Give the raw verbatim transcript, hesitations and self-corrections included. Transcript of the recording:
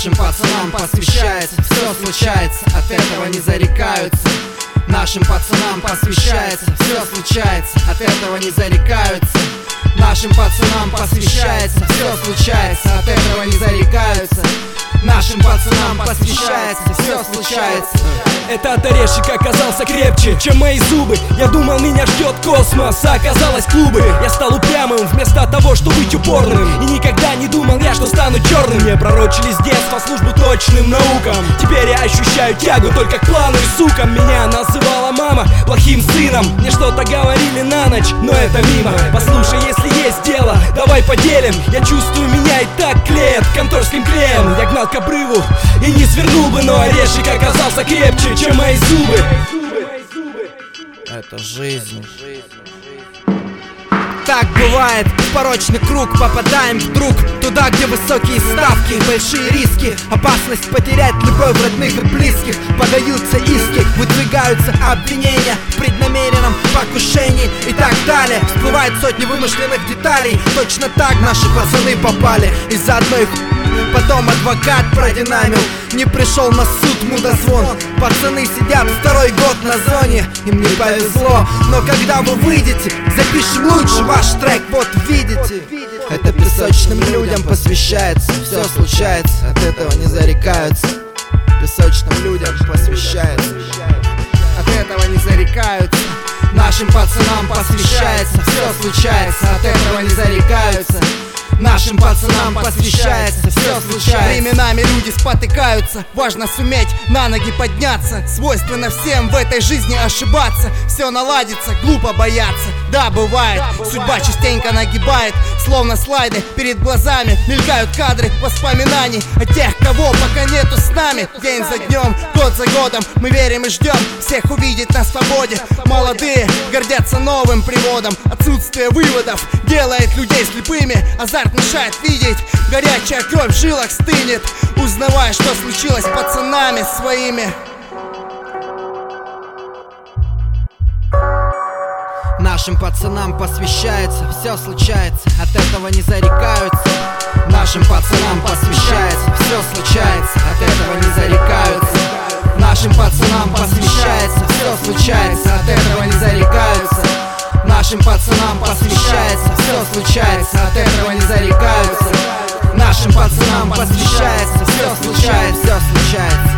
Нашим пацанам посвящается, все случается, от этого не зарекаются. Нашим пацанам посвящается, все случается, от этого не зарекаются. Нашим пацанам посвящается, все случается, от этого не зарекаются. Нашим пацанам посвящается, все случается. Этот орешек оказался крепче, чем мои зубы. Я думал, меня ждет космос, а оказалось клубы. Я стал упрямым вместо того, чтобы быть упорным. И никогда не думал я, что стану черным. Мне пророчили с детства службу точным наукам. Теперь я ощущаю тягу только к плану и сукам. Меня называла мама плохим сыном. Мне что-то говорили на ночь, но это мимо. Послушай, если есть дело, давай поделим. Я чувствую, меня и так клеят конторским клеем. Я гнал к обрыву и не свернул бы, но орешек оказался крепче, чем мои зубы. Это жизнь. Так бывает, в порочный круг попадаем вдруг туда, где высокие ставки, большие риски, опасность потерять любовь родных и близких. Подаются иски, выдвигаются обвинения в преднамеренном покушении и так далее. Всплывают сотни вымышленных деталей. Точно так наши пацаны попали из-за одной х... Потом адвокат продинамил, не пришел на суд мудозвон. Пацаны сидят второй год на зоне, им не повезло. Но когда вы выйдете, запишем лучше ваш трек, вот видите. Это песочным людям посвящается, все случается, от этого не зарекаются. Песочным людям посвящается, от этого не зарекаются. Нашим пацанам посвящается, все случается, от этого не зарекаются. Нашим пацанам посвящается, все случается. Временами люди спотыкаются, важно суметь на ноги подняться. Свойственно всем в этой жизни ошибаться. Все наладится, глупо бояться. Да, бывает, судьба частенько нагибает. Словно слайды перед глазами мелькают кадры воспоминаний о тех, кого пока нету с нами. День за днем, год за годом мы верим и ждем всех увидеть на свободе. Молодые гордятся новым приводом. Отсутствие выводов делает людей слепыми. Азарт мешает видеть, горячая кровь в жилах стынет, узнавая, что случилось с пацанами своими. Нашим пацанам посвящается, все случается, от этого не зарекаются. Нашим пацанам посвящается, все случается, от этого не зарекаются. Нашим пацанам посвящается, все случается, от этого не зарекаются. Нашим пацанам посвящается, все случается, от этого не зарекаются. Нашим пацанам посвящается, все случается, все случается.